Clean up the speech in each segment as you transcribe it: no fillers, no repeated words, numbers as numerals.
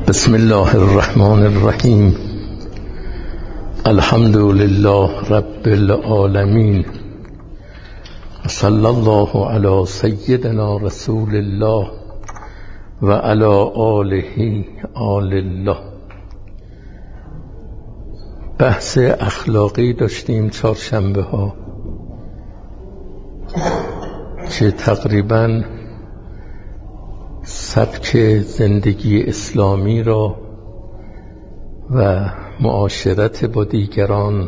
بسم الله الرحمن الرحیم. الحمد لله رب العالمین، صلی الله علی سیدنا رسول الله و علی آله آل الله. بحث اخلاقی داشتیم چهارشنبه ها که تقریباً سبک زندگی اسلامی را و معاشرت با دیگران،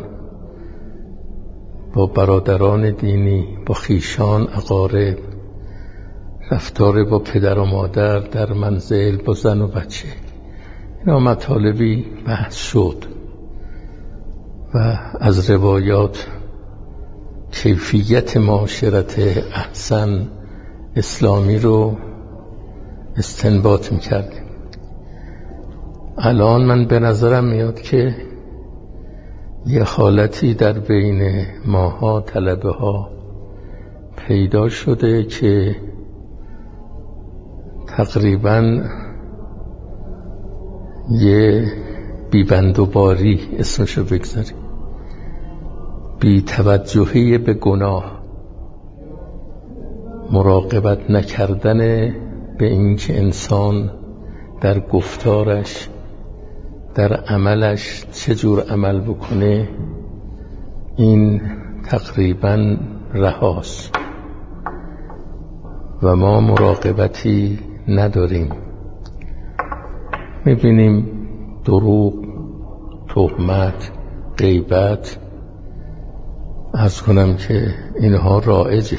با برادران دینی، با خویشان اقارب، رفتار با پدر و مادر در منزل، با زن و بچه، اینا مطالبی بحث شد و از روایات کیفیت معاشرت احسن اسلامی رو استنباط میکردیم. الان من به نظرم میاد که یه حالتی در بین ماها طلبه ها پیدا شده که تقریبا یه بیبندوباری اسمشو بگذاریم، بی توجهی به گناه، مراقبت نکردن به اینکه انسان در گفتارش، در عملش چجور عمل بکنه، این تقریبا رهاست و ما مراقبتی نداریم. میبینیم دروغ، تهمت، غیبت، عرض کنم که اینها رایجه.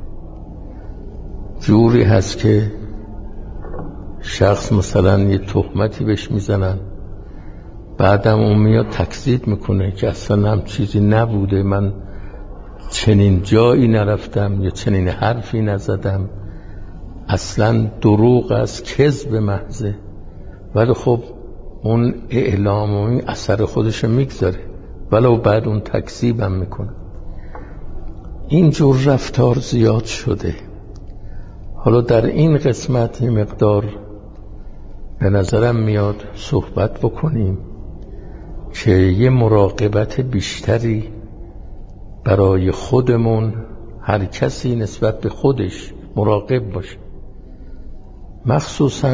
جوری هست که شخص مثلا یه تهمتی بهش میزنن، بعدم اون میاد تکذیب میکنه که اصلا هم چیزی نبوده، من چنین جایی نرفتم یا چنین حرفی نزدم، اصلا دروغ است، کذب محضه. ولی خب اون اعلام و این اثر خودش میگذاره، ولو بعد اون تکذیب هم میکنه. اینجور رفتار زیاد شده. حالا در این قسمت یه مقدار به نظرم میاد صحبت بکنیم که یه مراقبت بیشتری برای خودمون، هر کسی نسبت به خودش مراقب باشه. مخصوصاً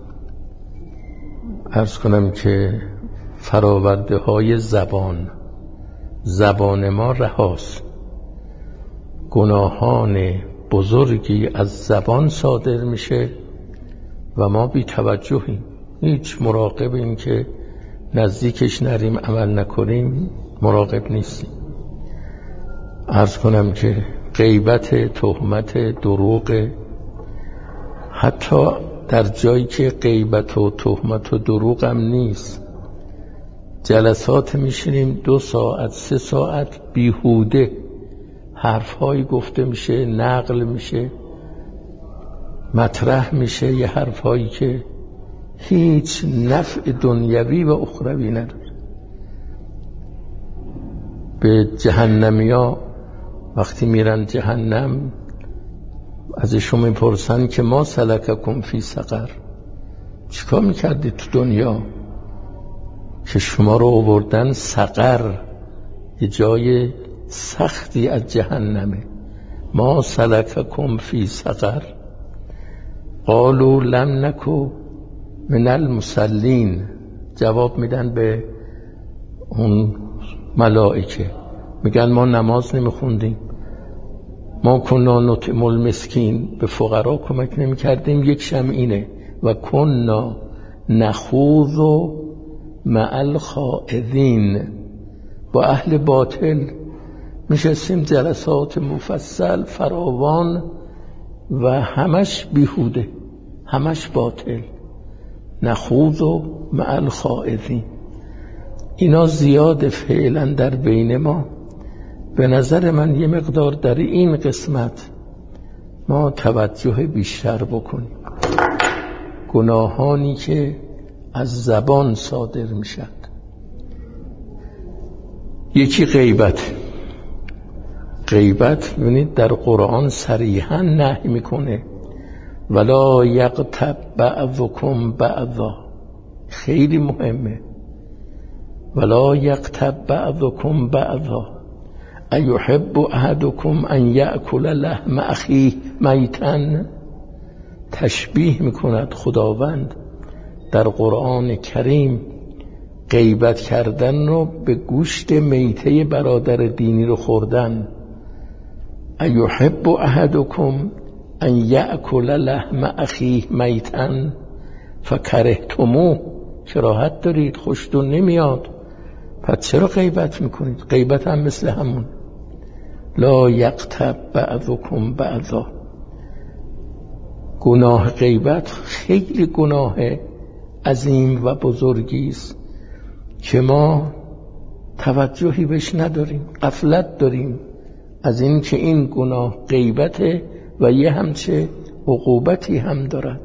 عرض کنم که فراورده های زبان ما رهاست. گناهان بزرگی از زبان صادر میشه و ما بی توجهیم، هیچ مراقب این که نزدیکش نریم، عمل نکنیم، مراقب نیستیم. عرض کنم که غیبت، تهمت، دروغ، حتی در جایی که غیبت و تهمت و دروغ هم نیست، جلسات میشینیم 2 ساعت 3 ساعت بیهوده حرفهایی گفته میشه، نقل میشه، مطرح میشه، یه حرفهایی که هیچ نفع دنیوی و اخروی نداره. به جهنمیا وقتی میرن جهنم ازشون میپرسن که ما سلککم فی سقر، چیکار میکردی تو دنیا که شما رو آوردن سقر، یه جای سختی از جهنمه. ما سلککم فی سقر قالوا لم نکو من المصلین. جواب میدن به اون ملائکه، میگن ما نماز نمیخوندیم، ما کنا نطعم المسکین، به فقرا کمک نمیکردیم. یک شم اینه و کنا نخوض مع الخائضین، با اهل باطل میشستیم جلسات مفصل فراوان و همش بیهوده، همش باطل. نخوض مع الخائضین، اینا زیاد فعلا در بین ما. به نظر من یه مقدار در این قسمت ما توجه بیشتر بکنیم. گناهانی که از زبان صادر میشد، یکی غیبت ببینید در قرآن صریحا نهی میکنه، ولا یغتب بعضکم بعضا، خیلی مهمه. ولا یغتب بعضکم بعضا ایحب احدکم ان یأکل لحم اخیه میتا. تشبیه میکند خداوند در قرآن کریم غیبت کردن رو به گوشت میته برادر دینی رو خوردن. ایحب احدکم ان یأکل لحم اخیه میتا فکرهتموه. کراهت دارید، خوشتون نمیاد، پس چرا غیبت میکنید؟ غیبت هم مثل همون. لا یغتب بعضکم بعضا. گناه غیبت خیلی گناه عظیم و بزرگی است که ما توجهی بهش نداریم، غفلت داریم از این که این گناه غیبته و یه همچه عقوبتی هم دارد.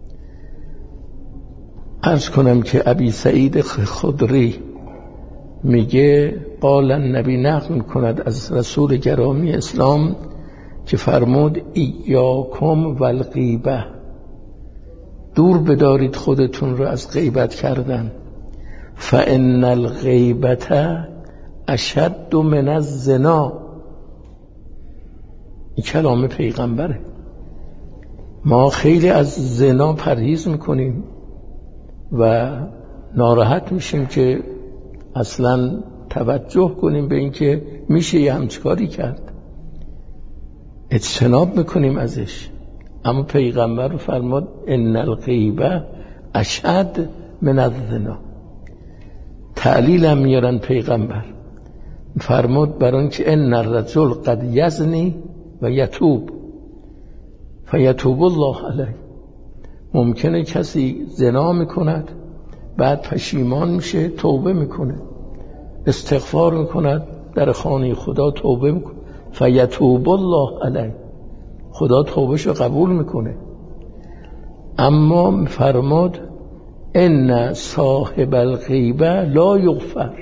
عرض کنم که ابی سعید خدری میگه قال النبی، نقل کند از رسول گرامی اسلام که فرمود ایاکم والغیبه، دور بدارید خودتون رو از غیبت کردن. فان الغیبت اشد من الزنا. این کلام پیغمبره. ما خیلی از زنا پرهیز میکنیم و ناراحت میشیم که اصلا توجه کنیم به این که میشه یه همچکاری کرد، اجتناب میکنیم ازش. اما پیغمبر فرمود ان الغیبه اشد من الزنا. تعلیل هم میارن پیغمبر، فرمود برای که ان الرجل قد یزنی و یتوب فیتوب الله علیه. ممکنه کسی زنا میکند بعد پشیمان میشه، توبه میکنه، استغفار میکند، در خانه خدا توبه میکنه، فیتوب الله علیه، خدا توبهشو قبول میکنه. اما فرمود ان صاحب الغیبه لا یغفر.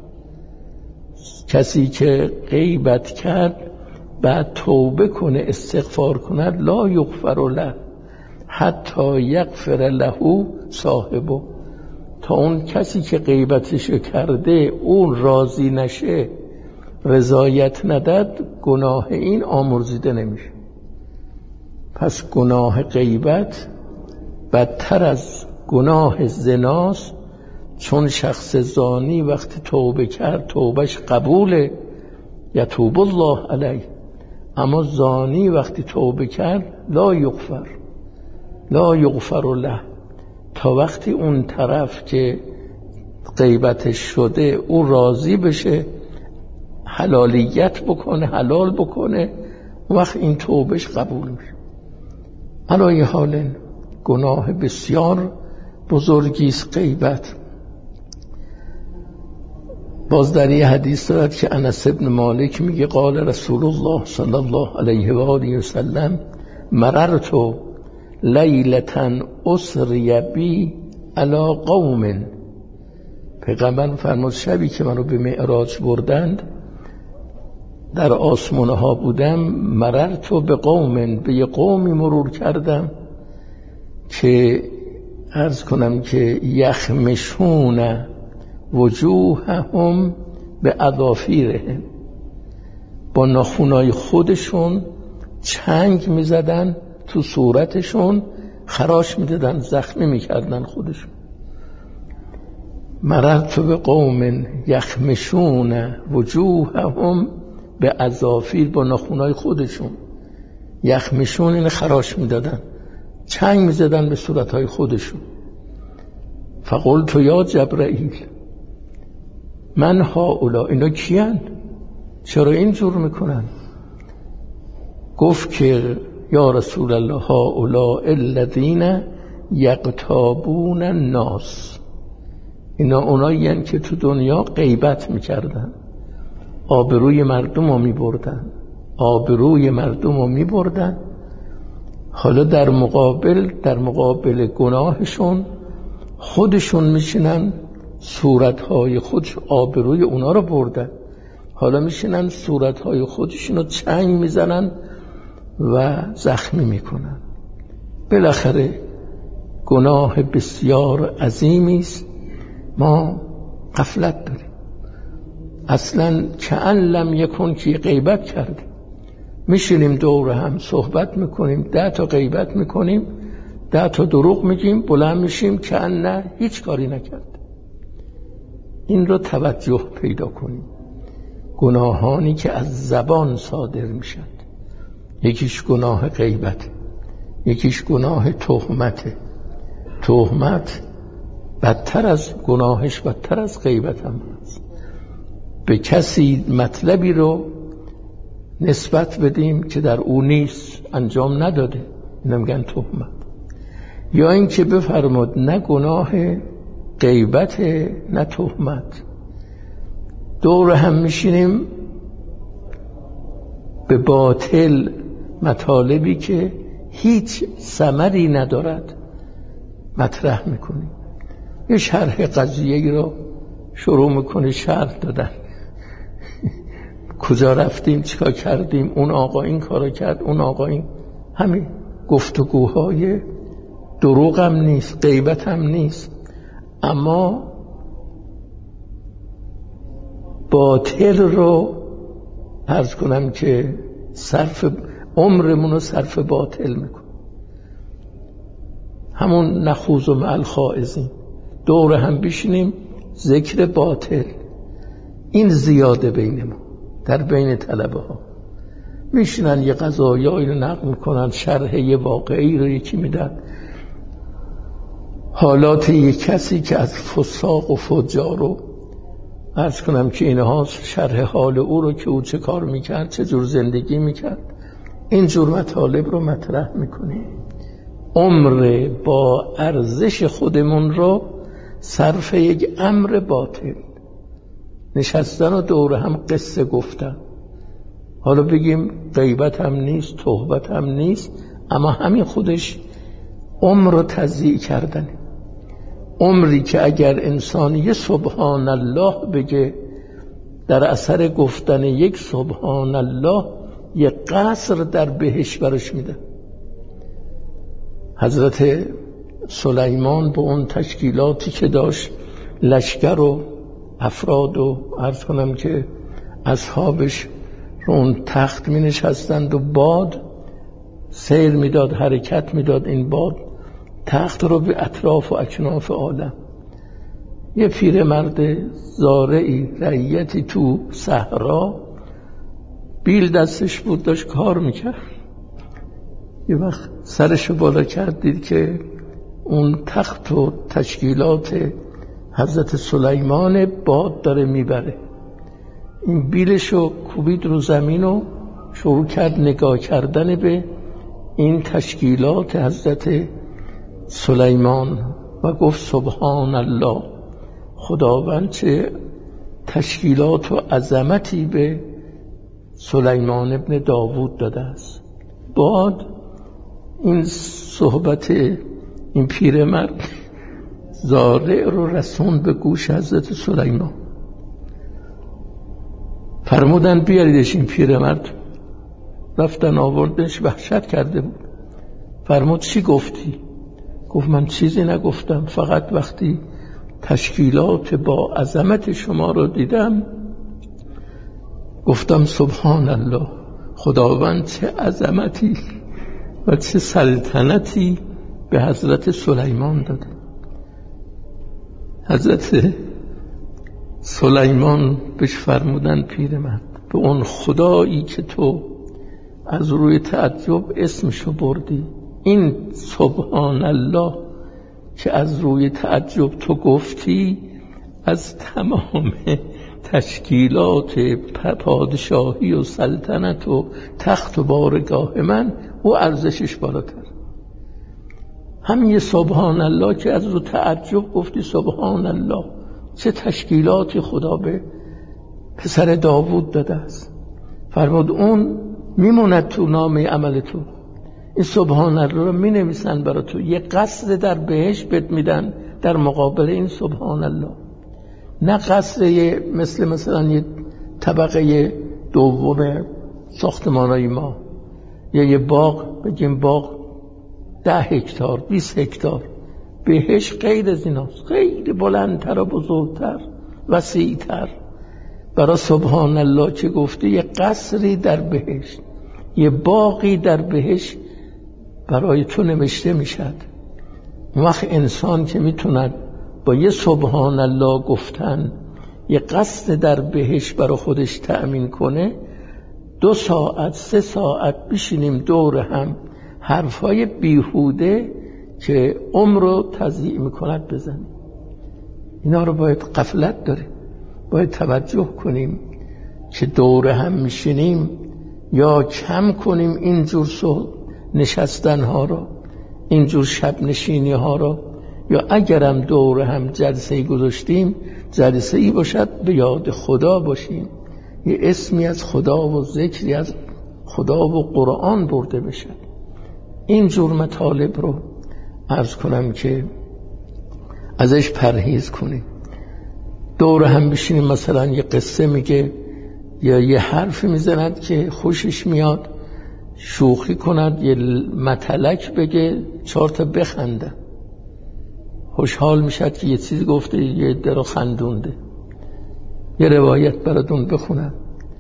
کسی که غیبت کرد بعد توبه کنه، استغفار کند، لا یغفر له حتی یغفر له صاحبه. تا اون کسی که غیبتش کرده اون راضی نشه، رضایت نداد، گناه این آمرزیده نمیشه. پس گناه غیبت بدتر از گناه زناست، چون شخص زانی وقتی توبه کرد توبهش قبوله، یتوب الله علیه. اما زانی وقتی توبه کرد لا یغفر له، تا وقتی اون طرف که غیبتش شده او راضی بشه، حلالیت بکنه، حلال بکنه، وقت این توبهش قبول میشه. علای حال گناه بسیار بزرگی است غیبت. باز در یه حدیث دارد که انس بن مالک میگه قال رسول الله صلی الله علیه و آله و سلم مررت لیلة اسری بی علی قوم. پیغمبر فرمود شبی که منو به معراج بردند در آسمانه ها بودم، مررت به قوم، به یه قومی مرور کردم که عرض کنم که یخمشون وجوههم به اظافیرهم، با ناخونای خودشون چنگ میزدن تو صورتشون، خراش میدادن، زخمی میکردن خودشون. مررت به قوم یخمشون وجوههم به اظافیر، با ناخونای خودشون یخمشون، این خراش میدادن، چنگ میزدن به صورتهای خودشون. فقلت یا جبرائیل من هؤلاء، اینا کیان؟ چرا اینجور میکنن؟ گفت که یا رسول الله هؤلاء الذین یغتابون الناس، اینا اونایی هستند که تو دنیا غیبت میکردن، آبروی مردم رو میبردن، آبروی مردم رو میبردن. حالا در مقابل گناهشون خودشون میشینن، صورتهای خودش آبروی اونا رو بردن، حالا میشینن صورتهای خودشون رو چنگ میزنن و زخمی میکنن. بالاخره گناه بسیار عظیمی است. ما غفلت داریم، اصلا کأن لم یکن که غیبت کردیم، میشینیم دور هم صحبت میکنیم، 10 تا غیبت میکنیم، 10 تا دروغ میگیم، بلند میشیم کأن نه هیچ کاری نکرد. این رو توجه پیدا کنیم. گناهانی که از زبان صادر میشن، یکیش گناه غیبت، یکیش گناه تهمت. تهمت بدتر از گناهش، بدتر از غیبت هم هست. به کسی مطلبی رو نسبت بدیم که در او نیست، انجام نداده، اینو میگن تهمت. یا این که بفرماد نه گناه غیبت نه تهمت، دور هم میشینیم به باطل مطالبی که هیچ ثمری ندارد مطرح میکنیم. یه شرح قضیه رو شروع میکنه شرح دادن، کجا رفتیم، چیکار کردیم، اون آقا این کارو کرد، اون آقا این. همین گفتگوهای دروغ هم نیست، غیبت هم نیست، اما باطل رو عرض کنم که صرف عمرمون رو صرف باطل میکن. همون نخوض و مع الخائضین، دور هم بشینیم ذکر باطل. این زیاده بین ما، در بین طلبه ها میشینن یه قضایایی رو نقل میکنن، شرح یه واقعی رو یکی میدن، حالات یک کسی که از فساق و فجار رو عرض کنم که اینها شرح حال او رو که او چه کار میکرد، چه جور زندگی میکرد. این جور مطالب رو مطرح میکنیم. عمر با ارزش خودمون رو صرف یک امر باطل، نشستن و دور هم قصه گفتن. حالا بگیم غیبت هم نیست، تهمت هم نیست، اما همین خودش عمر رو تضییع کردن. عمری که اگر انسان یه سبحان الله بگه، در اثر گفتن یک سبحان الله یه قصر در بهشت برش میده. حضرت سلیمان به اون تشکیلاتی که داشت، لشکر و افراد و عرض کنم که اصحابش رو اون تخت می نشستند و باد سیر میداد، حرکت میداد. این باد تخت رو به اطراف و اکناف عالم. یه پیرمرد زارعی، رعیتی تو صحرا، بیل دستش بود، داشت کار میکرد. یه وقت سرشو بالا کرد، دید که اون تخت و تشکیلات حضرت سلیمان باد داره میبره. این بیلشو کوبید رو زمین و شروع کرد نگاه کردن به این تشکیلات حضرت سلیمان و گفت سبحان الله، خداوند چه تشکیلات و عظمتی به سلیمان ابن داوود داده است. بعد این صحبت این پیرمرد زارع رو رسوند به گوش حضرت سلیمان. فرمودن بیاریدش این پیرمرد. رفتن آوردنش، وحشت کرده بود. فرمود چی گفتی؟ گفت من چیزی نگفتم، فقط وقتی تشکیلات با عظمت شما رو دیدم گفتم سبحان الله، خداوند چه عظمتی و چه سلطنتی به حضرت سلیمان داده. حضرت سلیمان بهش فرمودن پیرمرد، به اون خدایی که تو از روی تعجب اسمشو بردی، این سبحان الله که از روی تعجب تو گفتی، از تمام تشکیلات پادشاهی و سلطنت و تخت و بارگاه من او ارزشش بالاتر. همین سبحان الله که از رو تعجب گفتی سبحان الله، چه تشکیلاتی خدا به پسر داوود داده است. فرمود اون میموند تو نامه عمل تو. این سبحان الله رو می نویسن برای تو، یه قصر در بهشت بهت میدن در مقابل این سبحان الله. نه قصر مثلا یه طبقه دوم ساختمانای ما، یا یه باغ، بگیم باغ 10 هکتار 20 هکتار بهشت غیر از ایناست، خیلی بلندتر و بزرگتر وسیعتر. برای سبحان الله که گفته یه قصری در بهشت، یه باغی در بهشت برای تو نوشته میشد. اون وقت انسان که میتوند با یه سبحان الله گفتن یه قصد در بهشت برای خودش تأمین کنه، 2 ساعت 3 ساعت بشینیم دور هم حرفای بیهوده که عمر رو تضییع میکند بزنیم. اینا رو باید غفلت داریم، باید توجه کنیم که دور هم میشینیم یا کم کنیم اینجور نشستن ها رو، اینجور شب نشینی ها رو، یا اگرم دور هم جلسه گذاشتیم جلسه باشد به یاد خدا باشیم، یه اسمی از خدا و ذکری از خدا و قرآن برده بشه. اینجور مطالب رو عرض کنم که ازش پرهیز کنیم. دور هم بشینیم مثلا یه قصه میگه یا یه حرف میزند که خوشش میاد، شوخی کند، یه مطلق بگه 4 تا بخنده، خوشحال میشد که یه چیزی گفته، یه درو خندونده. یه روایت براتون بخونم،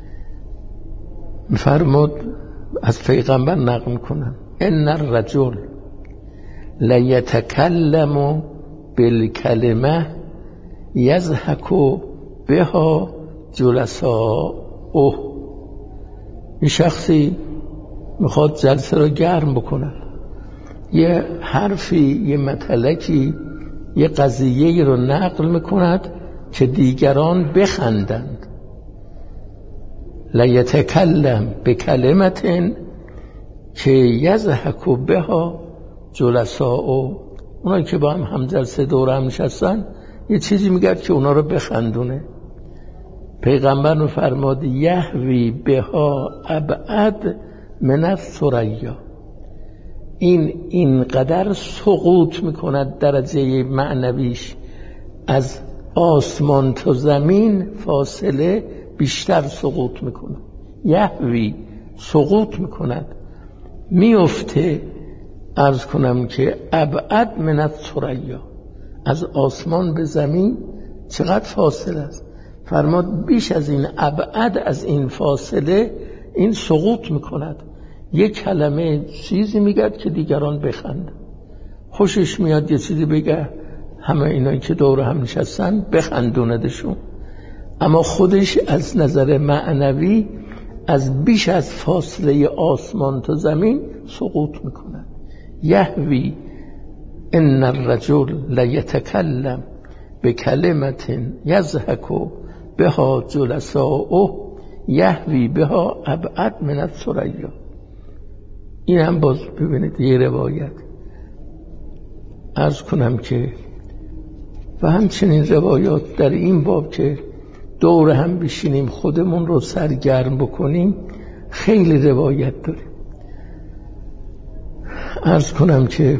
میفرمود از پیغمبر نقل کنم: ان الرجل لیتکلم بالکلمه یضحک بها جلساؤه. این شخصی میخواد جلسه رو گرم بکنه، یه حرفی، یه مطلقی، یه قضیه رو نقل میکند که دیگران بخندند. لیتکلم بکلمت که یضحک بها جلساؤه. اونایی که با هم جلسه دور هم نشستن یه چیزی میگه که اونا رو بخندونه. پیغمبر رو فرماد یهوی بها ابعد من الثریا. اینقدر سقوط میکند درجه معنویش از آسمان تا زمین فاصله بیشتر سقوط میکند. یهوی سقوط میکند، میفته، عرض کنم که ابعد من الثریا، از آسمان به زمین چقدر فاصله است. فرماد بیش از این، ابعد از این فاصله این سقوط میکند. یک کلمه چیزی میگد که دیگران بخند، خوشش میاد یه چیزی بگه، همه اینایی که دور هم نشستن بخندوندشون، اما خودش از نظر معنوی از بیش از فاصله آسمان تا زمین سقوط میکند. یهوی ان الرجل لیتکلم بکلمت یضحک بها جلساؤه یهوی بها ابعد من الثریا. این هم باز ببینید یه روایت. عرض کنم که و همچنین روایات در این باب که دور هم بشینیم خودمون رو سرگرم بکنیم خیلی روایت داریم. عرض کنم که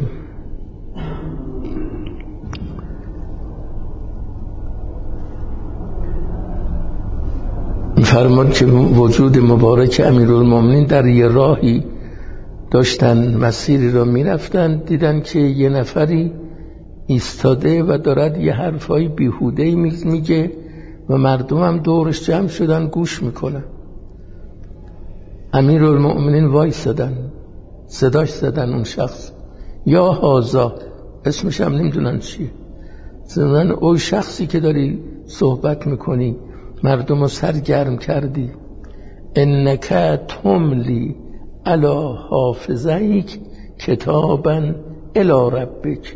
فرمان که وجود مبارک امیرالمومنین در یه راهی داشتن مسیری را میرفتن، دیدن که یه نفری ایستاده و دارد یه حرفای بیهوده میگه و مردم هم دورش جمع شدن گوش میکنن. امیرالمومنین وایسادن، صداش زدن اون شخص، یا هازا، اسمش هم نمیدونن چیه، زدن او شخصی که داری صحبت میکنی مردم رو سرگرم کردی، انک تملی علی حافظیک کتابا الی ربک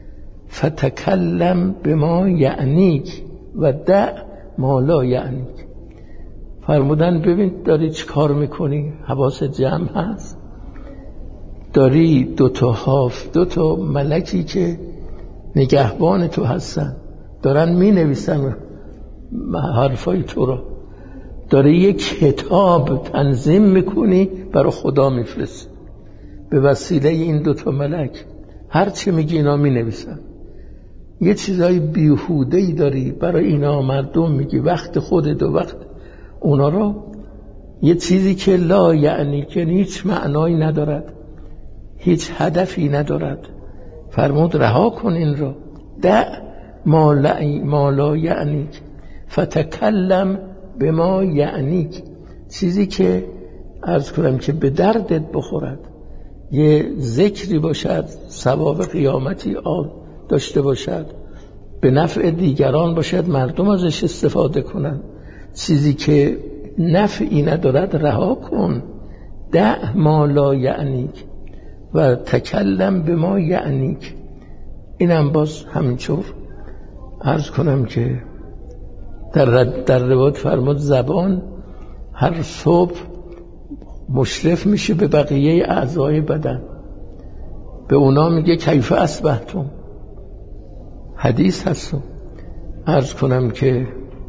فتکلم بما یعنیک و دع ما لا یعنیک. فرمودن ببین داری چی کار میکنی، حواست جمع هست، داری 2 تا ملکی که نگهبان تو هستن دارن می نویسن حرفای تو رو، داری یک کتاب تنظیم میکنی برای خدا میفرستی، به وسیله این 2 تا ملک هر چی میگی اینا می نویسن. یه چیزای بیهوده‌ای داری برای اینا مردم میگی، وقت خودت و وقت اونا رو، یه چیزی که لا یعنی که هیچ معنایی ندارد، هیچ هدفی ندارد، فرمود رها کن این را، دع ما لا یعنیک فتکلم بما یعنیک، چیزی که عرض کنم که به دردت بخورد، یه ذکری باشد، ثواب قیامتی داشته باشد، به نفع دیگران باشد، مردم ازش استفاده کنند. چیزی که نفعی ندارد رها کن، دع ما لا یعنیک و تکلم به ما یعنیک. اینم باز همینطور عرض کنم که در روایت فرمود زبان هر صبح مشرف میشه به بقیه اعضای بدن، به اونا میگه کیف اصبحتم. حدیث هست. عرض کنم که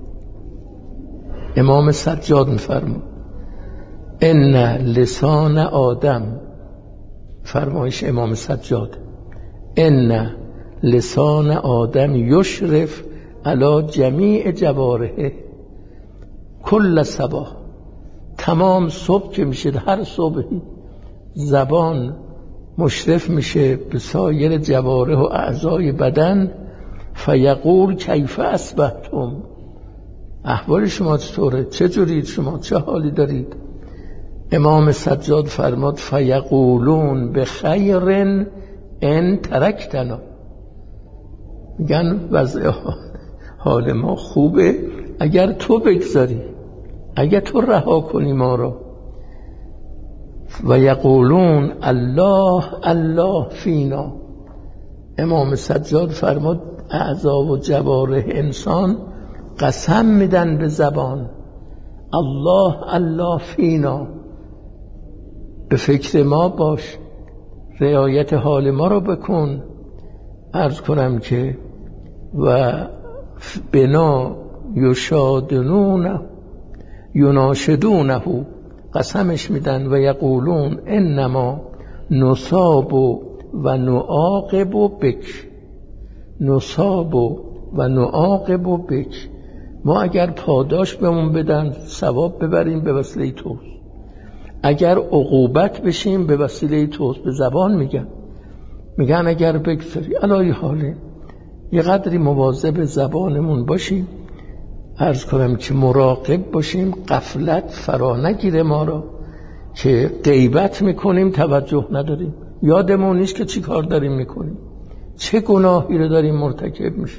امام سجاد میفرمود ان لسان آدم، فرمایش امام سجاد، ان لسان آدم یشرف علی جمیع جوارحه کل صباح. تمام صبح که میشه، هر صبحی زبان مشرف میشه به سایر جوارح و اعضای بدن، فیقول کیف اصبحتم، احوال شما چطوره، چه جورید شما، چه حالی دارید؟ امام سجاد فرمود فیقولون بخیر ان ترکتنا، میگن وضع حال ما خوبه اگر تو بگذاری، اگر تو رها کنی ما رو. و یقولون الله الله فینا، امام سجاد فرمود اعضا و جوارح انسان قسم میدن به زبان، الله الله فینا، به فکر ما باش، رعایت حال ما رو بکن. عرض کنم که و بنا یشادنونه یناشدونه، قسمش میدن و یقولون انما نصاب و نعاقب بک، نصاب و نعاقب بک، ما اگر پاداش بهمون بدن ثواب ببریم به وسیله توست، اگر عقوبت بشیم به وسیله توست. به زبان میگن اگر بگذاری. علای حاله یه قدری مواظب زبانمون باشیم، عرض کنم که مراقب باشیم غفلت فرا نگیره ما را، که غیبت میکنیم توجه نداریم، یادمون نیست که چی کار داریم میکنیم، چه گناهی رو داریم مرتکب میشه.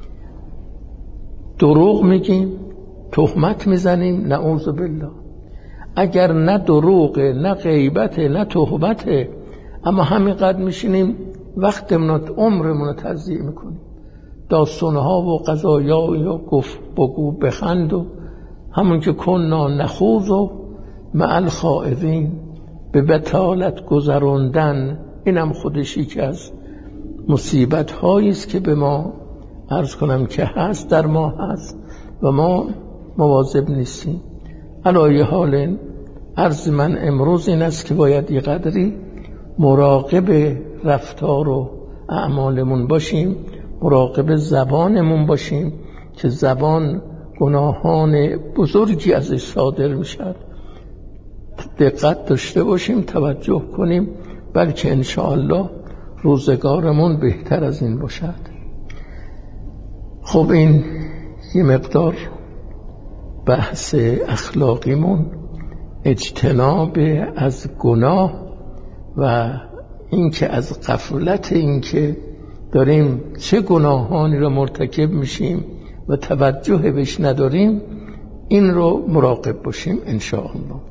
دروغ میگیم، تهمت میزنیم، نعوذ بالله. اگر نه دروغه، نه غیبته، نه تهمته، اما همینقدر میشینیم وقتمون و عمرمون رو تضییع میکنیم، داستانها و قضایا و گفت بگو بخند و همون که کننا نخوض و مع الخائضین، به بطالت گذراندن. اینم خودشی که از مصیبت هایی است که به ما عرض کنم که هست، در ما هست و ما مواظب نیستیم. علای حال عرض من امروز این است که باید یه قدری مراقب رفتار و اعمالمون باشیم، مراقب زبانمون باشیم که زبان گناهان بزرگی ازش صادر میشد. دقت داشته باشیم، توجه کنیم، بلکه انشاءالله روزگارمون بهتر از این باشد. خب این یه مقدار بحث اخلاقیمون، اجتناب از گناه و اینکه از غفلت اینکه داریم چه گناهانی رو مرتکب میشیم و توجه بهش نداریم، این رو مراقب باشیم انشاءالله.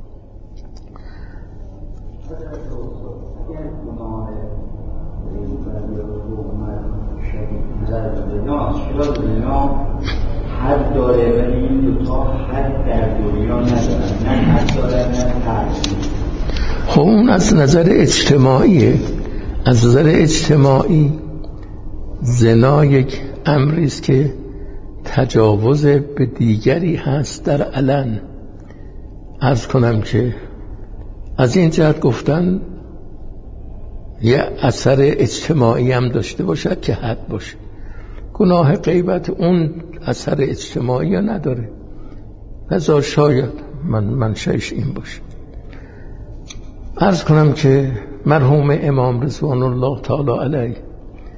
حد داره ولی این دوتا حد در دنیا ندارن، نه حد داره نه حد. خب اون از نظر اجتماعیه. از نظر اجتماعی زنا یک امری است که تجاوز به دیگری هست در علن. عرض کنم که از این جهت گفتن یه اثر اجتماعی هم داشته باشد که حد باشه. گناه غیبت اون اثر اجتماعی نداره، لذا شاید منشأش این باشه. عرض کنم که مرحوم امام رضوان الله تعالی علیه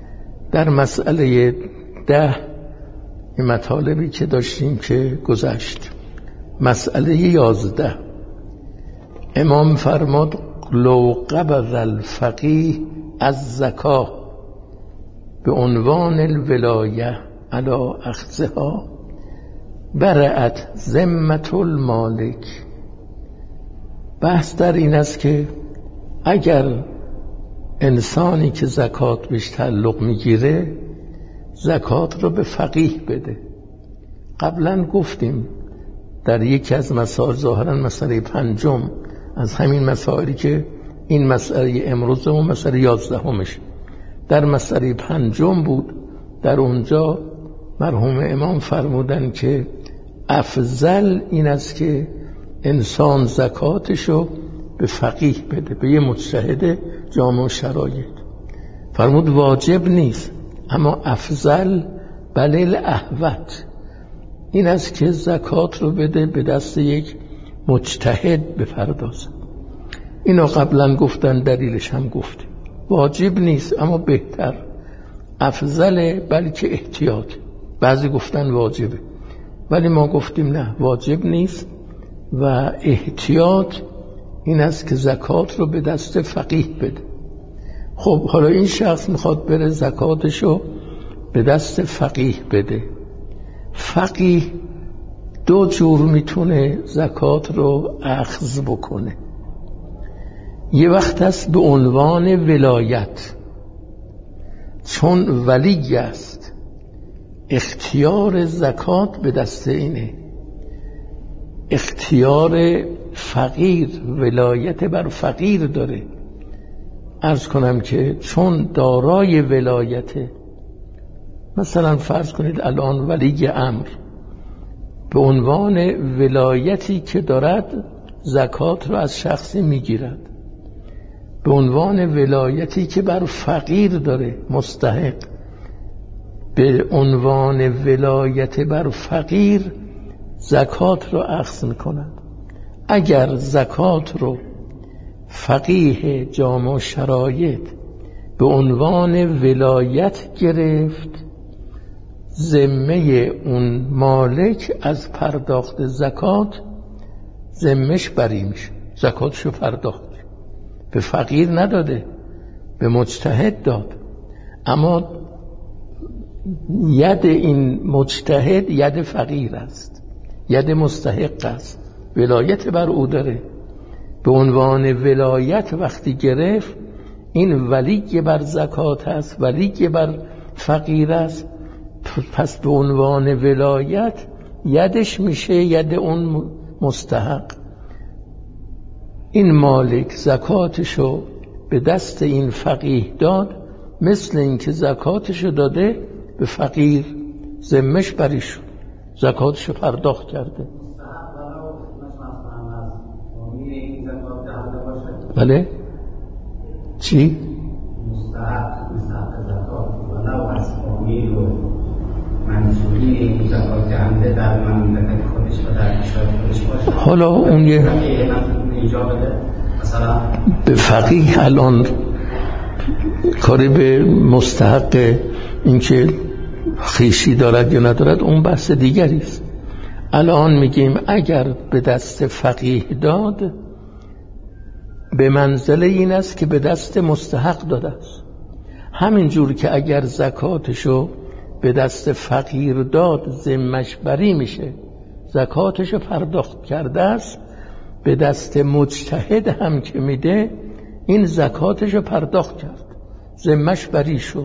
در مسئله 10 این مطالبی که داشتیم که گذشت. مسئله 11 امام فرماد لو قبض الفقیه از زکاه به عنوان الولایه علی اخذها برأت ذمة المالک. بحث در این است که اگر انسانی که زکات بهش تعلق میگیره زکات رو به فقیه بده. قبلا گفتیم در یکی از مسائل، ظاهرا مسئله 5 از همین مسائلی که این مسئله امروز و مسئله 11 در مسئله 5 بود، در اونجا مرحوم امام فرمودن که افضل این است که انسان زکاتشو به فقیه بده، به یه مجتهد جامع شرایط. فرمود واجب نیست، اما افضل بل الاحوط این است که زکات رو بده به دست یک مجتهد بپردازه. اینو قبلا گفتن، دلیلش هم گفتیم. واجب نیست اما بهتر، افضل، بلکه احتیاط. بعضی گفتن واجبه ولی ما گفتیم نه، واجب نیست و احتیاط این است که زکات رو به دست فقیه بده. خب حالا این شخص میخواد بره زکاتشو به دست فقیه بده. فقیه 2 جور میتونه زکات رو اخذ بکنه. یه وقت است به عنوان ولایت، چون ولی است، اختیار زکات به دست اینه. اختیار فقیر، ولایت بر فقیر داره. عرض کنم که چون دارای ولایته، مثلا فرض کنید الان ولی امر به عنوان ولایتی که دارد زکات رو از شخصی میگیرد، به عنوان ولایتی که بر فقیر داره مستحق، به عنوان ولایت بر فقیر زکات رو اخذ میکند. اگر زکات رو فقیه جامع شرایط به عنوان ولایت گرفت، ذمه اون مالک از پرداخت زکات ذمهش بری میشه، زکاتشو پرداخت. به فقیر نداده، به مجتهد داد، اما ید این مجتهد ید فقیر است، ید مستحق است، ولایت بر او داره. به عنوان ولایت وقتی گرفت، این ولی بر زکات است، ولی بر فقیر است، پس به عنوان ولایت یدش میشه ید اون مستحق. این مالک زکاتشو به دست این فقیه داد، مثل اینکه زکاتشو داده به فقیر، ذمهش بری شد، زکاتشو پرداخت کرده. بله؟ چی؟ مستحق زکات ولو از فامیل و منصوری این زکات دهنده در مملکت خودش و در کشور خودش باشه. حالا اون یه به فقیه الان کاری به مستحق اینکه خیشی دارد یا ندارد اون بحث دیگری است. الان میگیم اگر به دست فقیه داد، به منزله این است که به دست مستحق داده است. همین جور که اگر زکاتشو به دست فقیر داد ذمه‌اش بری میشه، زکاتشو پرداخت کرده است، به دست مجتهد هم که میده این زکاتشو پرداخت کرد، ذمه‌اش بری شد.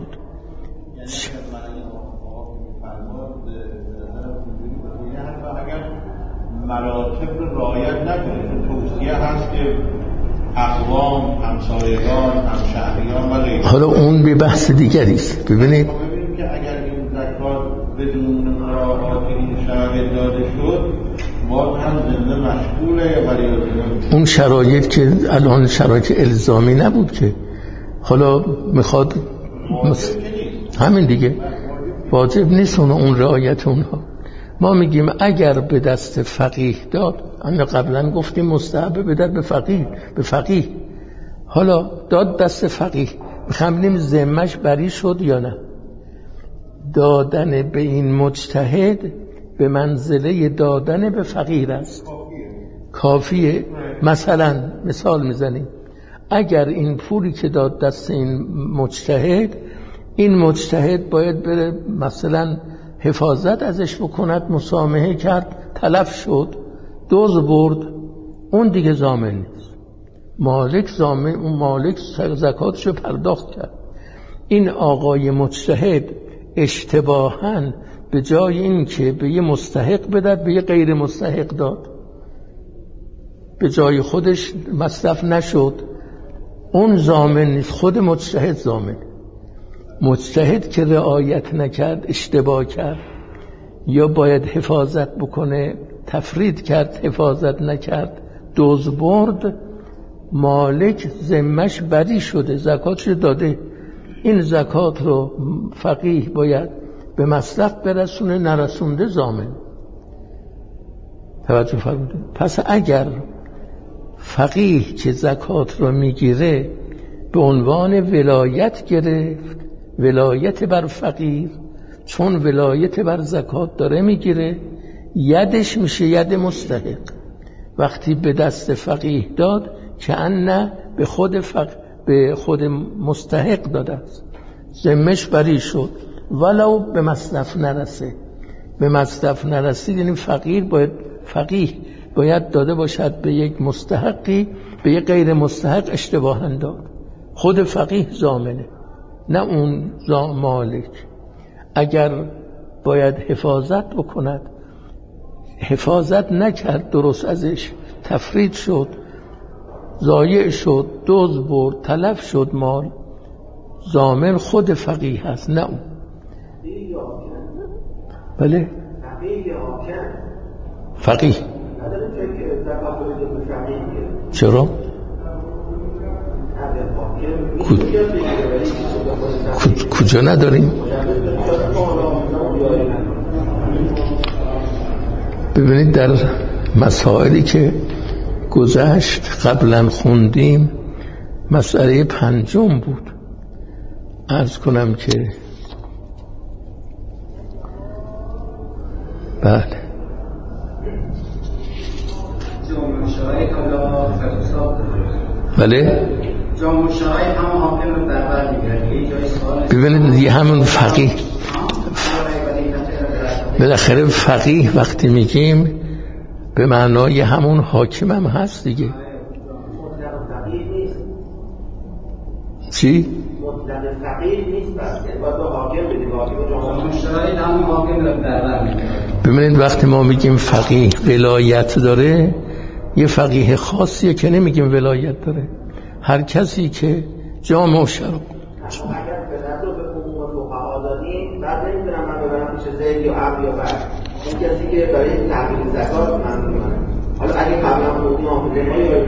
مراتب رو رعایت نکنه، توصیه هست که اقوام، همسایگان، همشهریان و غیره. حالا اون به بحث دیگری است. ببینید که اگر این زکات بدون مراعات این شرایط داده شد، باز هم ذمه مشغوله ولی اون شرایط که الان شرایط الزامی نبود که، حالا میخواد همین دیگه واجب نیست اون رعایت اونها. ما میگیم اگر به دست فقیه داد، اما قبلا گفتیم مستحب بدد به فقیه، حالا داد دست فقیه، میخوام ببینیم ذمه‌اش بری شد یا نه. دادن به این مجتهد به منزله دادن به فقیر است. کافیه. مثلا مثال میزنیم، اگر این پولی که داد دست این مجتهد، این مجتهد باید بره مثلا حفاظت ازش بکند، مسامحه کرد، تلف شد، دزد برد، اون دیگه ضامن نیست. مالک ضامن، اون مالک زکاتشو پرداخت کرد. این آقای مجتهد اشتباهاً به جای این که به یه مستحق بدهد به یه غیر مستحق داد، به جای خودش مصرف نشد، اون ضامن نیست، خود مجتهد ضامن. مجتهد که رعایت نکرد، اشتباه کرد، یا باید حفاظت بکنه تفرید کرد، حفاظت نکرد، دزد برد، مالک ذمش بری شده، زکاتش داده. این زکات رو فقیه باید به مصرف برسونه، نرسونده ضامن. توجه فرمودید؟ پس اگر فقیه که زکات رو میگیره به عنوان ولایت گرفت، ولایت بر فقیر، چون ولایت بر زکات داره میگیره، یدش میشه ید مستحق. وقتی به دست فقیه داد که ان به خود مستحق داده است، ذمش بری شد، ولو به مصرف نرسه. به مصرف نرسید یعنی فقیه باید داده باشد به یک مستحقی، به یک غیر مستحق اشتباهاً داد. خود فقیه ضامنه، نه اون مالک. اگر باید حفاظت بکند، حفاظت نکرد، درست ازش تفرید شد، ضایع شد، دزد برد، تلف شد مال، ضامن خود فقیه هست، نه اون. بله فقیه. چرا؟ کجا نداریم؟ ببینید در مسائلی که گذشت قبلا خوندیم، مسئله 5 بود. عرض کنم که بله بله ببینید یه همون فقیه، بالاخره فقیه وقتی میگیم به معنای همون حاکم هم هست دیگه. چی؟ ببینید وقتی ما میگیم فقیه ولایت داره، یه فقیه خاصیه که نمیگیم ولایت داره. هر کسی که جامع و شرع اگر به نظر به عموم فقها دادیم، بعد نمیتونم من ببرم پیش زید یا عبد یا بعد اون کسی که برای تحویل زکات من میمونم. حالا اگه قبلا خوندیم آموزه ما یا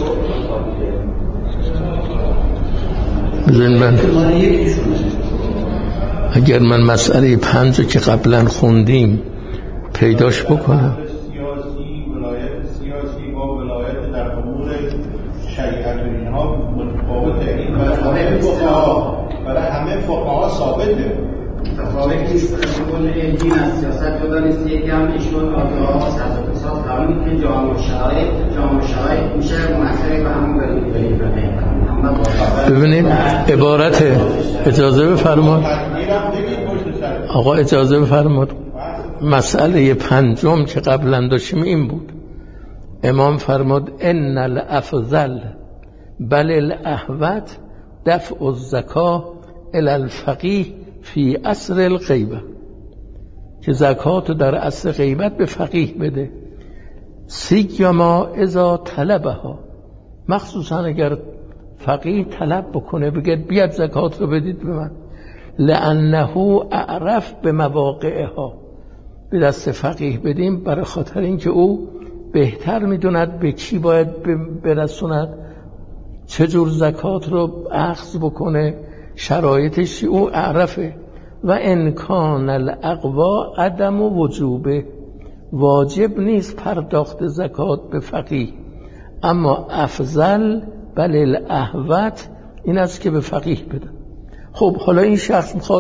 اگر من مسئله 5 که قبلا خوندیم پیداش بکنم، ولایت سیاسی با ولایت در امور شریعت و اینها متفاوته. این برای همه فقها ثابته. تفاوتی است. کل دین از سیاست جدا نیست. یکی هم ایشون آدرس از اقتصاد قانون که جامع شرایط میشه منحصر به همون ولی ببینید عبارت اجازه بفرماد آقا، اجازه بفرماد. مسئله 5 که قبلا داشتیم این بود. امام فرماد ان الافضل بل الاحوط دفع الزکاه الی الفقیه فی عصر الغیبه، که زکات در عصر غیبت به فقیه بده، سیما اذا طلبها، مخصوصا اگر فقیه طلب بکنه، بگه بیاد زکات رو بدید به من، لانه اعرف به مواقعها، به دست فقیه بدیم برای خاطر اینکه او بهتر میدوند به کی باید برسوند، چجور زکات رو اخذ بکنه، شرایطش او اعرفه. و انکان الاقوا عدم وجوبه، واجب نیست پرداخت زکات به فقیه، اما افضل بل الاحوط این است که به فقیه بده. خب حالا این شخص میخواد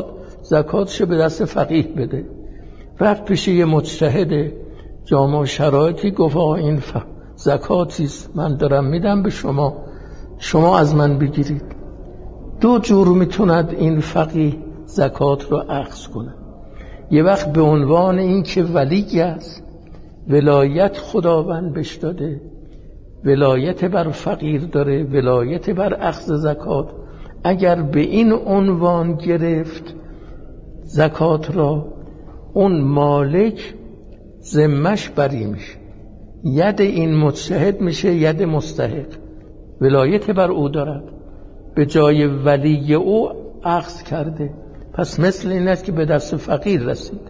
زکاتشو به دست فقیه بده. رفت پیش یه مجتهد جامع شرایطی، گفت این زکاتیست من دارم میدم به شما، شما از من بگیرید. دو جور میتوند این فقیه زکات رو اخذ کنه. یه وقت به عنوان این که ولی است، ولایت خداوند بهش داده، ولایت بر فقیر داره، ولایت بر اخذ زکات. اگر به این عنوان گرفت زکات را، اون مالک ذمش بری میشه، ید این مجتهد میشه ید مستحق، ولایت بر او دارد، به جای ولی او اخذ کرده. پس مثل این است که به دست فقیر رسید.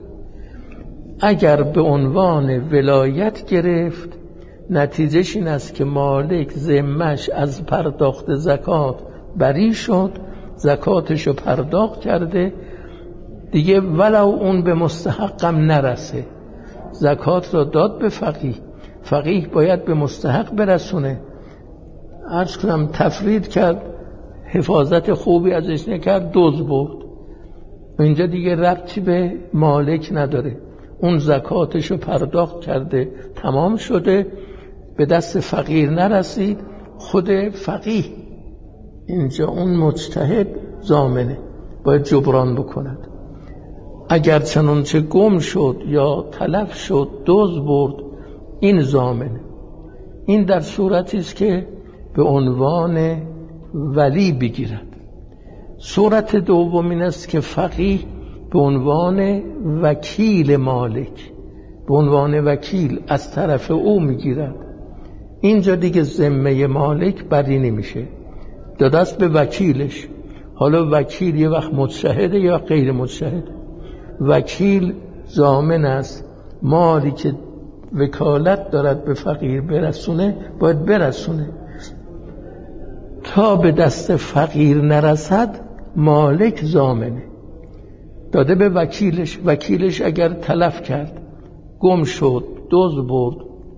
اگر به عنوان ولایت گرفت، نتیجهش این است که مالک ذمش از پرداخت زکات بری شد، زکاتشو پرداخت کرده دیگه، ولو اون به مستحقم نرسه. زکات را داد به فقیه، فقیه باید به مستحق برسونه. عرض کنم تفرید کرد، حفاظت خوبی ازش نکرد، دزد برد، اینجا دیگه ربطی به مالک نداره، اون زکاتشو پرداخت کرده، تمام شده، به دست فقیر نرسید. خود فقیه اینجا اون مجتهد ضامنه، باید جبران بکند. اگر چنانچه گم شد یا تلف شد، دزد برد، این ضامنه. این در صورتی است که به عنوان ولی بگیرد. صورت دوم این است که فقیه به عنوان وکیل مالک، به عنوان وکیل از طرف او میگیرد. اینجا دیگه ذمه مالک بری نمیشه، داده است به وکیلش. حالا وکیل یه وقت مجتهده یا غیر مجتهد. وکیل ضامن است مالی که وکالت دارد به فقیر برسونه، باید برسونه. تا به دست فقیر نرسد مالک ضامنه، داده به وکیلش. وکیلش اگر تلف کرد، گم شد، دزد برد،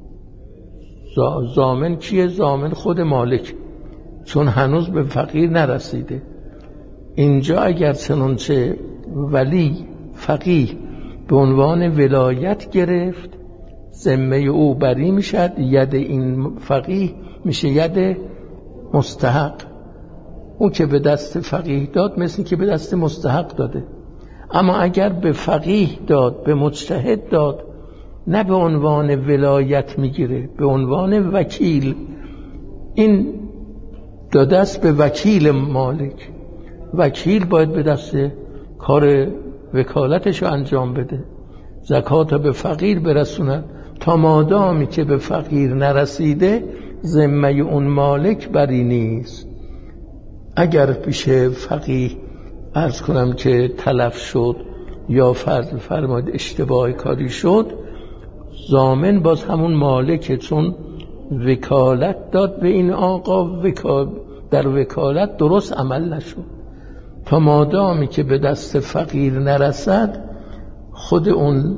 ضامن کیه؟ ضامن خود مالک، چون هنوز به فقیر نرسیده. اینجا اگر چنانچه ولی فقیه به عنوان ولایت گرفت، ذمه او بری میشد، ید این فقیه میشه ید مستحق. او که به دست فقیه داد مثل که به دست مستحق داده. اما اگر به فقیه داد، به مجتهد داد، نه به عنوان ولایت میگیره، به عنوان وکیل، این داده است به وکیل مالک. وکیل باید به دست کار وکالتش رو انجام بده، زکات رو به فقیر برسوند. تا مادامی که به فقیر نرسیده، ذمه اون مالک بری نیست. اگر پیش فقیه عرض کنم که تلف شد یا فرماید اشتباه کاری شد، ضامن باز همون مالکه، چون وکالت داد به این آقا، در وکالت درست عمل نشد. تا مادامی که به دست فقیر نرسد، خود اون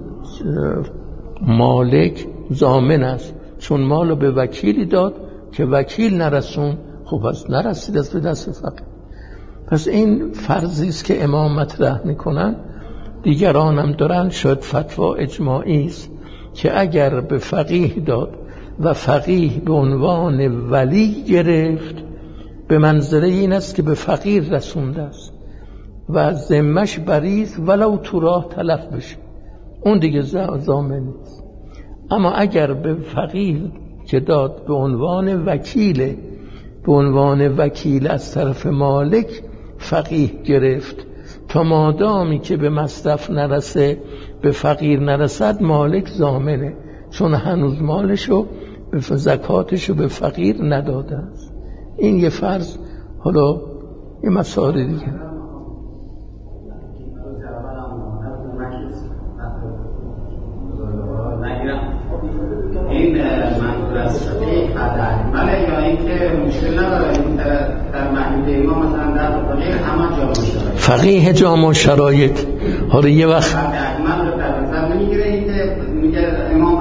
مالک ضامن است، چون مالو به وکیلی داد که وکیل نرسون، خب پس نرسید است به دست فقیر. پس این فرضی است که امام مطرح میکنن، دیگران هم دارن، شاید فتوا اجماعی است که اگر به فقیه داد و فقیه به عنوان ولی گرفت، به منزله این است که به فقیر رسونده است و ذمش بری است، ولو تو راه تلف بشه، اون دیگه ضامن نیست. اما اگر به فقیه که داد به عنوان وکیل، به عنوان وکیل از طرف مالک فقیه گرفت، تا مادامی که به مصرف نرسه، به فقیر نرسد، مالک ضامنه، چون هنوز مالشو به زکاتشو به فقیر نداده است. این یه فرض. حالا یه مسائل دیگه. این منظور از بله، یا اینکه مشکل نداره در محدوده ما مثلا در فقیه همه جامع شرایط، فقیه جامع شرایط. حالا یه وقت من رو در نظر نمیگیره، این که میگه امام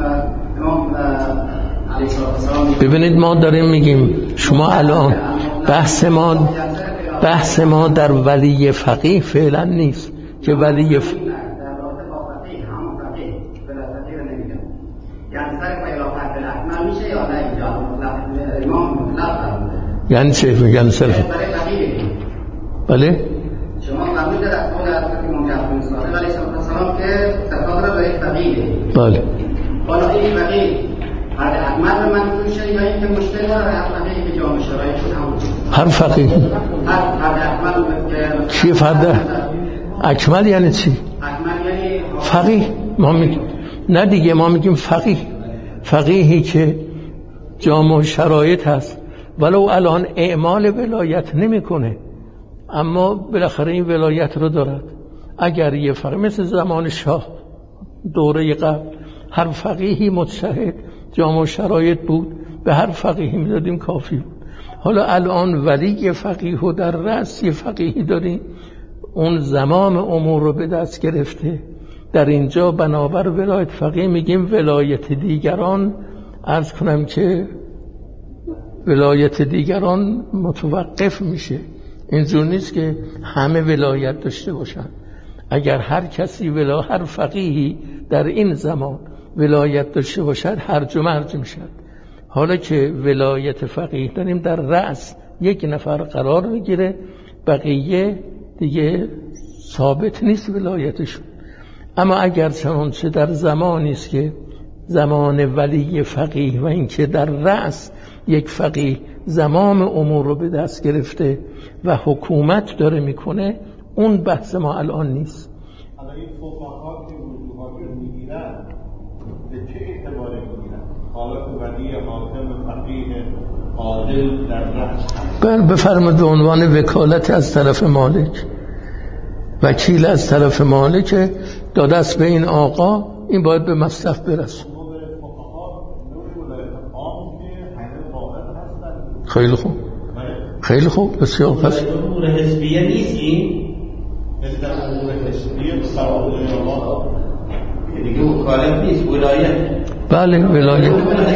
علیه السلام. ببینید ما داریم میگیم شما الان بحث ما در ولی فقیه فعلا نیست، که ولی در رابطه با فقیه همون فقیه فقیه رو نمیگم، یعنی سر خلافت الاکمل میشه یا نه اینجا امام مطلق یعنی چه میگن سلف؟ بله شما قبول در قول حضرت امام جعفر صادق علیه السلام که زکات را برای فقیه. بله. حالا این فقیه فرد اکمل به منظور شد یا اینکه مشکل داره هر فقیه که جامعه شرایط شد همون هر فقیه فرد اکمل چی فرد اکمل یعنی چی؟ اکمل یعنی فقیه. ما میگیم نه دیگه، ما میگیم فقیه، فقیهی که جامعه شرایط هست ولو الان اعمال ولایت نمیکنه اما بالاخره این ولایت رو دارد. اگر یه فقیه مثل زمان شاه دوره قبل هر فقیهی مجتهد جامعه شرایط بود، به هر فقیهی میدادیم کافی بود. حالا الان ولی فقیه و در رأس یه فقیهی داریم اون زمام امور رو به دست گرفته. در اینجا بنابر ولایت فقیه میگیم ولایت دیگران، عرض کنم که ولایت دیگران متوقف میشه. اینجور نیست که همه ولایت داشته باشن. اگر هر کسی هر فقیهی در این زمان ولایت داشته باشد هرج و مرج میشد. حالا که ولایت فقیه داریم در رأس یک نفر قرار میگیره، بقیه دیگه ثابت نیست ولایتشون. اما اگر چنانچه در زمانی است که زمان ولی فقیه و اینکه در رأس یک فقیه زمام امور رو به دست گرفته و حکومت داره میکنه، اون بحث ما الان نیست. حالا این فقها که وجوهات رو میگیرن به چه اعتباره میگیرن؟ حالا که ولی حاکم فقیه عادل در رأس بفرمایید به عنوان وکالت از طرف مالک، وکیل از طرف مالک داده است به این آقا، این باید به مصرف برسه. خیلی خوب، خیلی خوب، بسیار پس امور حزبیه نیست این مثل امور حزبیه دیگه وکالت نیست، ولایت. بله ولایت.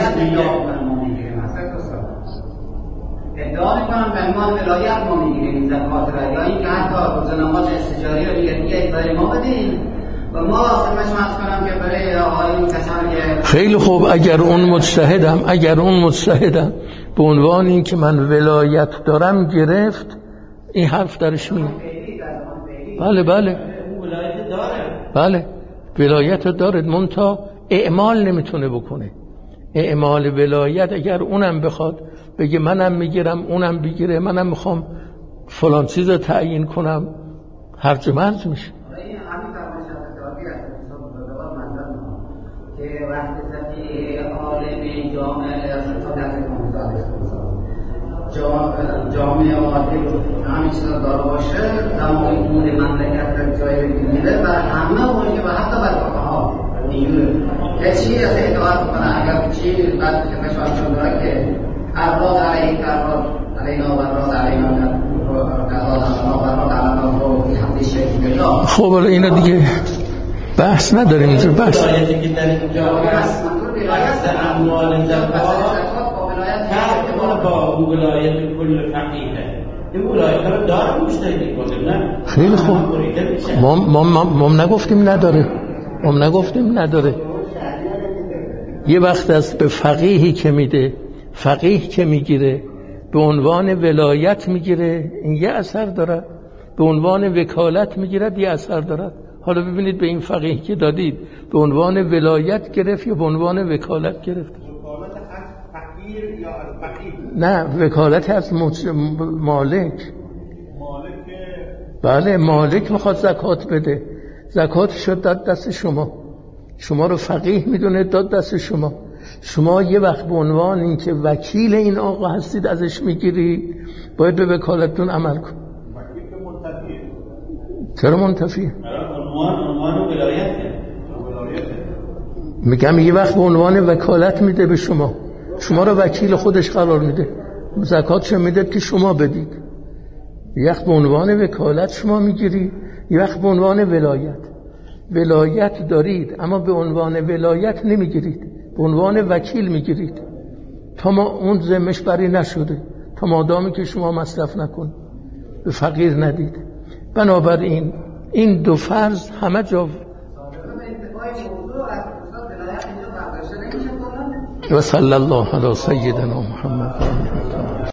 ادعا میکنم به عنوان ولایت ما میگیریم این زکات را، یا اینکه حتی روزنامات استشاری رو دیگه برای ما بدین و ما خدمتش عرض کنم که برای آقایون کسانی که خیلی خوب، اگر اون مجتهدم به عنوان این که من ولایت دارم گرفت، این حرف درش میاد. بله ولایت داره، بله ولایت داره، منتها اعمال نمیتونه بکنه. اعمال ولایت اگر اونم بخواد بگه منم میگیرم اونم بگیره، منم میخوام فلان چیز رو تعیین کنم، هرج و مرج میشه. که وقتی سطحی عالم جامعه عادل همین چیز داره باشه، تمام امور مملکت را جای بگیره و همه باشه و حتی بر فقها نیروه یه چی از اعتقاد بکنه. اگر چی بعد که مشاهدشون داره که ارباد علیه کرباد علینا و راز علینا خب اینو دیگه بحث نداریم اینجا. بحث ولایتی که در اینجا هست در اموال زکات فرق با ولایت کل فقیه. این ولایت رو داره مشتهدی کنه، نه؟ خیلی خوب، ما نگفتیم نداره. یه وقت است به فقیهی که میده، فقیه که میگیره به عنوان ولایت میگیره، این یه اثر داره. به عنوان وکالت میگیره، یه اثر داره. حالا ببینید به این فقیه که دادید به عنوان ولایت گرفت یا به عنوان وکالت گرفت؟ وکالت از فقیر یا از فقیر؟ نه، وکالت از مالک. بله، مالک میخواد زکات بده، زکات شد داد دست شما رو فقیه میدونه داد دست شما یه وقت به عنوان این که وکیل این آقا هستید ازش میگیرید، باید به وکالتتون عمل کن. وکیل که منتفیه. چرا منتفیه؟ عنوان ولایت میگم یه وقت به عنوان وکالت میده به شما رو وکیل خودش قرار میده، زکاتشو میده که شما بدید. یه وقت به عنوان وکالت شما میگیری، یه وقت به عنوان ولایت دارید اما به عنوان ولایت نمیگیرید، به عنوان وکیل میگیرید تا ما اون ذمش بری نشده، تا مادامی که شما مصرف نکنید به فقیر ندید. بنابراین این دو فرض همه جا و صلی الله علی سیدنا محمد.